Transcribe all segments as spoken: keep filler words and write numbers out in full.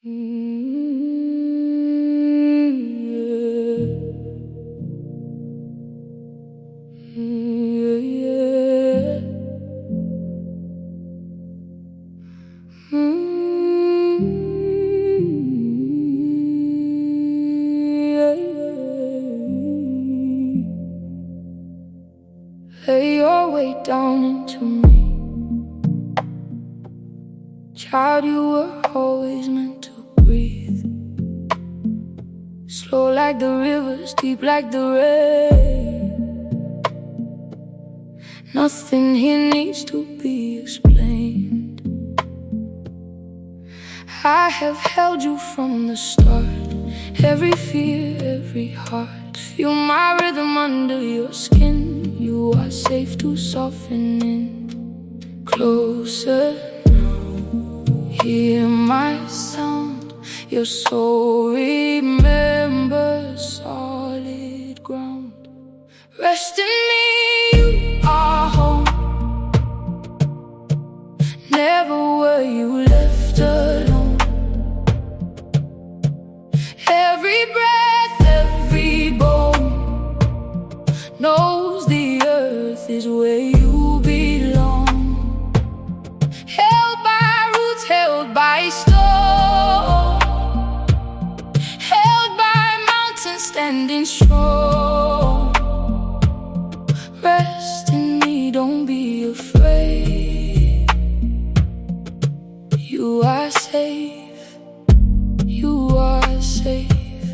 Lay your weight down into me. Child, you were always meant to breathe. Slow like the rivers, deep like the rain. Nothing here needs to be explained. I have held you from the start. Every fear, every heart. Feel my rhythm under your skin. You are safe to soften in. Closer now, hear my sound. Your soul remembers solid ground. Rest in me, you are home. Never were you left alone. Every breath, every bone knows the earth is where you belong. Held by roots, held by stone, held by mountains standing strong. Rest in me, don't be afraid. You are safe, you are safe.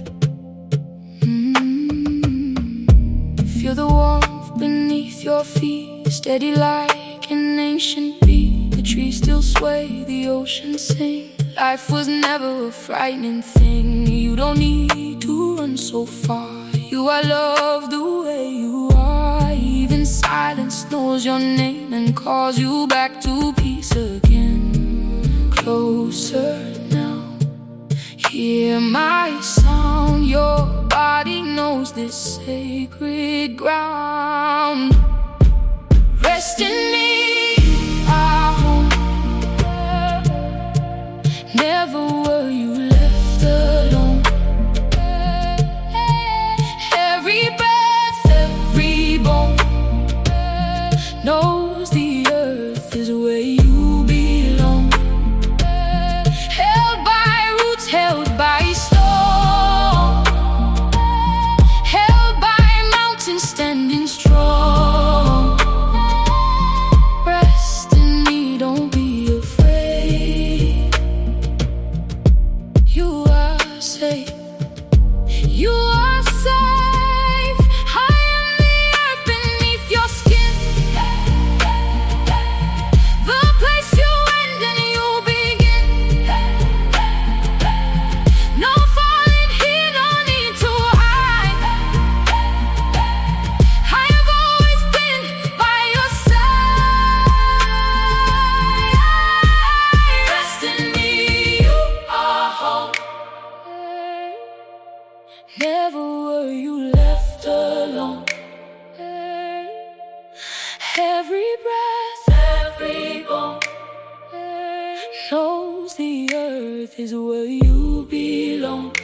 Feel the warmth beneath your feet, steady like an ancient beat. The trees still sway, the ocean sing. Life was never a frightening thing. You don't need to run so far. You are loved the way you are. Even silence knows your name and calls you back to peace again. Closer now, hear my sound. Your body knows this sacred ground. Rest in me, our home. Never were you left alone. Every breath, every bone knows the earth is where you belong. Held by roots, held by stone, held by mountains standing strong. Rest in me, don't be afraid. You are safe, you are safe. I am the earth beneath your skin, the place you end and you begin. No falling here, no need to hide. I have always been by your side. Rest in me, you are home. Never were you left alone. Every breath, every bone knows the earth is where you belong.